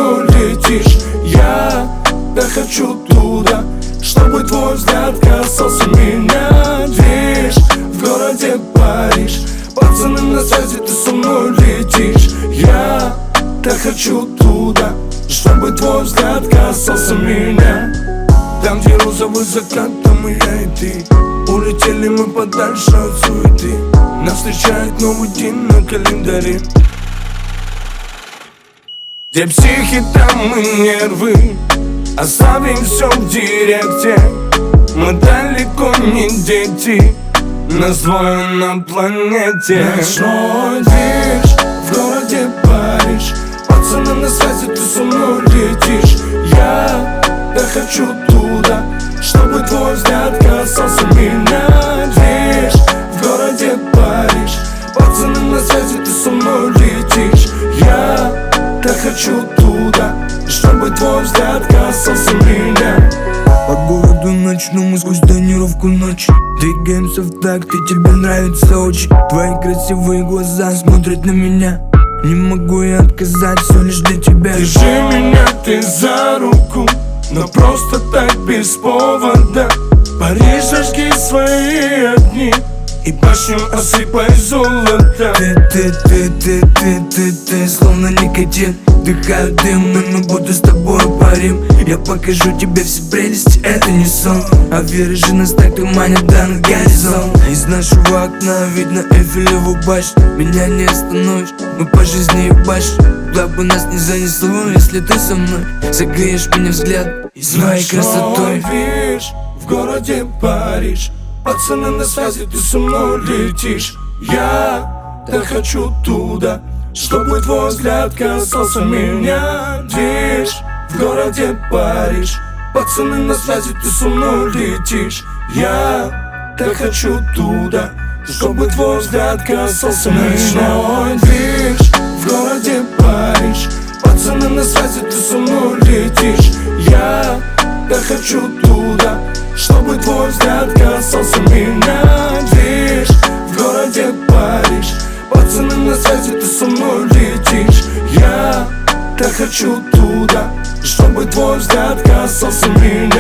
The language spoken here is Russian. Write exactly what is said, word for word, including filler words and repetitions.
мной летишь. Я так хочу туда, чтобы твой взгляд касался меня. Движ в городе Париж, пацаны на связи, ты со мной летишь. Я так хочу туда, чтобы твой взгляд касался меня. Там, где розовый закат, там и я и ты. Улетели мы подальше от суеты. Нас встречает новый день на календаре. Где психи, там и нервы. Оставим все в директе. Мы далеко не дети, нас двое на планете. Ночной движ в городе Париж, пацаны на связи, ты со мной летишь. Я так хочу туда, чтобы твой взгляд касался меня. Движ в городе Париж, пацаны на связи, ты со мной летишь. Я так хочу туда, чтобы твой взгляд касался меня. По городу ночному сквозь тонировку ночи двигаемся в такт, и тебе нравится очень. Твои красивые глаза смотрят на меня. Не могу я отказать, все лишь для тебя. Держи меня ты за руку, но просто так без повода. Париж, зажги свои огни и башню осыпай золотом. Ты, ты, ты, ты, ты, ты, ты, словно никотин. Вдыхаю дым, и мы будто с тобой парим. Я покажу тебе все прелести, это не сон. А веры же нас так туманят до на горизонт. Из нашего окна видно Эйфелеву башню. Меня не остановишь, мы по жизни ебашим. Куда бы нас не занесло, если ты со мной согреешь меня взгляд и своей красотой. Видишь, в городе Париж, пацаны на связи, ты со мной летишь. Я так хочу туда, чтобы твой взгляд касался меня. Видишь, в городе Париж, пацаны на связи, ты со мной летишь. Я так хочу туда, чтобы твой взгляд касался меня. Видишь, в городе Париж, пацаны на связи, ты со мной летишь. Я так хочу туда, чтобы твой взгляд касался меня. Видишь, в городе Париж, пацаны на связи, ты со мной летишь. Я так хочу туда, чтобы твой взгляд касался меня.